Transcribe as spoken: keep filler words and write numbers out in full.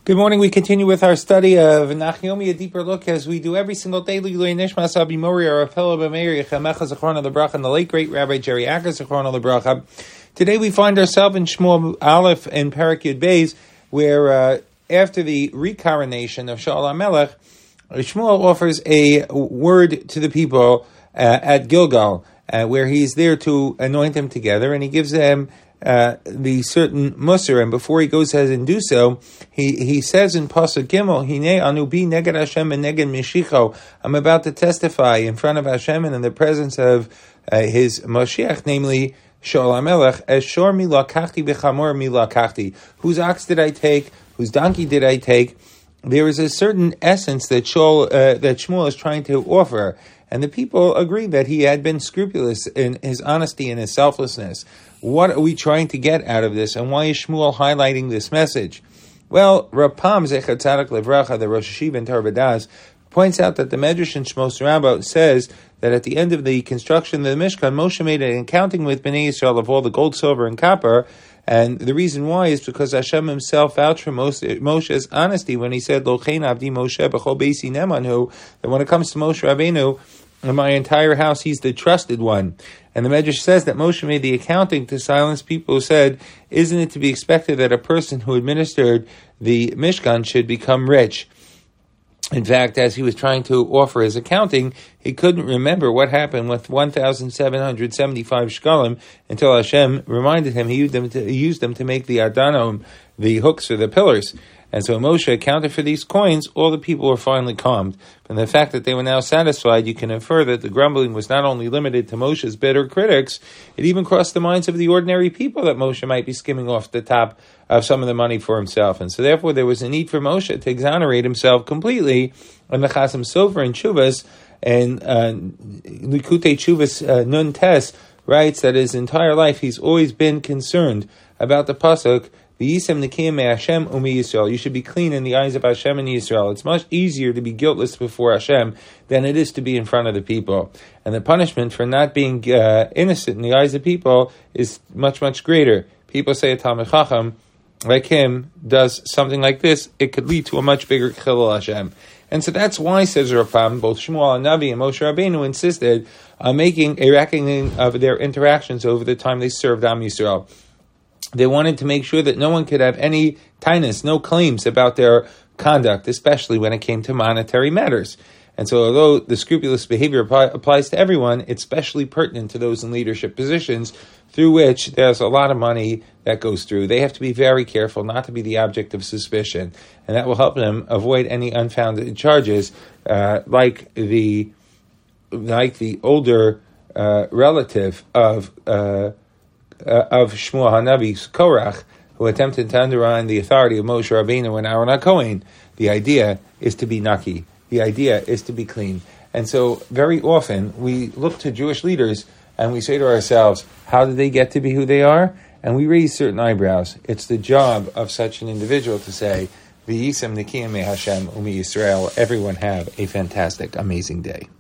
Good morning. We continue with our study of Nachomi, a deeper look, as we do every single day. L'ilui Nishmas Abi Mori, our fellow B'meir Yechamecha Zechron Lebracha, and the late great Rabbi Jerry Acker Zechron Lebracha. Today we find ourselves in Shmuel Aleph and Parak Yud Beis, where uh, after the recoronation of Shaul HaMelech, Shmuel offers a word to the people uh, at Gilgal, uh, where he's there to anoint them together, and he gives them Uh, the certain musar, and before he goes ahead and do so, he, he says in Pasuk Gimel, Hine anubi neged Hashem and neged Mishicho. I'm about to testify in front of Hashem and in the presence of uh, his Moshiach, namely Shaul HaMelech, as shor mi lakachti b'chamor mi lakachti. Whose ox did I take? Whose donkey did I take? There is a certain essence that Shaul, uh, that Shmuel is trying to offer, and the people agreed that he had been scrupulous in his honesty and his selflessness. What are we trying to get out of this, and why is Shmuel highlighting this message? Well, Rapam Zecher Tzadik Levracha, the Rosh Hashiva in Torah B'das, points out that the Medrash in Shmos Rabbah says that at the end of the construction of the Mishkan, Moshe made an accounting with Bnei Yisrael of all the gold, silver, and copper, and the reason why is because Hashem himself vouched for Moshe's honesty when he said, Lochein Avdi Moshe b'chol beisi nemanhu, that when it comes to Moshe Rabbeinu, in my entire house, he's the trusted one. And the Medrash says that Moshe made the accounting to silence people who said, isn't it to be expected that a person who administered the Mishkan should become rich? In fact, as he was trying to offer his accounting, he couldn't remember what happened with one thousand seven hundred seventy-five shkalim until Hashem reminded him he used them to, he used them to make the adanom, the hooks or the pillars. And so Moshe accounted for these coins, all the people were finally calmed. From the fact that they were now satisfied, you can infer that the grumbling was not only limited to Moshe's bitter critics, it even crossed the minds of the ordinary people that Moshe might be skimming off the top of some of the money for himself. And so therefore there was a need for Moshe to exonerate himself completely. And the Chasam Sofer in Chuvas, and uh, Likutei Chuvas uh, Nun Tes, writes that his entire life he's always been concerned about the pasuk, you should be clean in the eyes of Hashem and Yisrael. It's much easier to be guiltless before Hashem than it is to be in front of the people. And the punishment for not being uh, innocent in the eyes of people is much, much greater. People say a Talmid Chacham, like him, does something like this, it could lead to a much bigger Chilul Hashem. And so that's why, says Rapam, both Shmuel HaNavi and Moshe Rabbeinu insisted on making a reckoning of their interactions over the time they served Am Yisrael. They wanted to make sure that no one could have any tinus, no claims about their conduct, especially when it came to monetary matters. And so although the scrupulous behavior applies to everyone, it's especially pertinent to those in leadership positions through which there's a lot of money that goes through. They have to be very careful not to be the object of suspicion, and that will help them avoid any unfounded charges, uh, like the like the older uh, relative of uh, Uh, of Shmuel HaNavi's Korach, who attempted to undermine the authority of Moshe Rabbeinu and Aaron HaKohen. The idea is to be naki. The idea is to be clean. And so very often we look to Jewish leaders and we say to ourselves, how did they get to be who they are? And we raise certain eyebrows. It's the job of such an individual to say, V'yisem nikiyim me Hashem umi Yisrael. Everyone have a fantastic, amazing day.